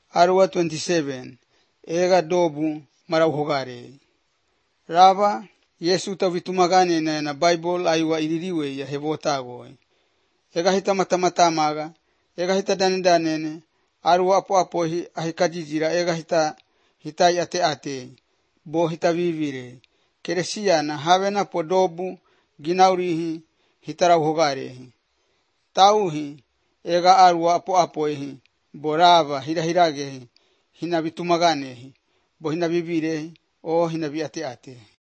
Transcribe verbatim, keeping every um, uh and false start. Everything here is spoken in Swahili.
Arua twenty-seven. Ega dobu marauhogare. Rava, Yesu tavitumagane na na Bible aiwa iririwe ya hevotago. Ega hita matamatamaga, ega hita danidanene, arua apo apo hi ahikajijira, ega hita hitai ate ate, bo hita vivire. Keresiana havena podobu ginaurihi hitarauhogarehi. Tauhi ega arua apo apo hi, borava hirahiragehi, hinavitumaganehi, bo hinavivirehi, o hinaviate ate.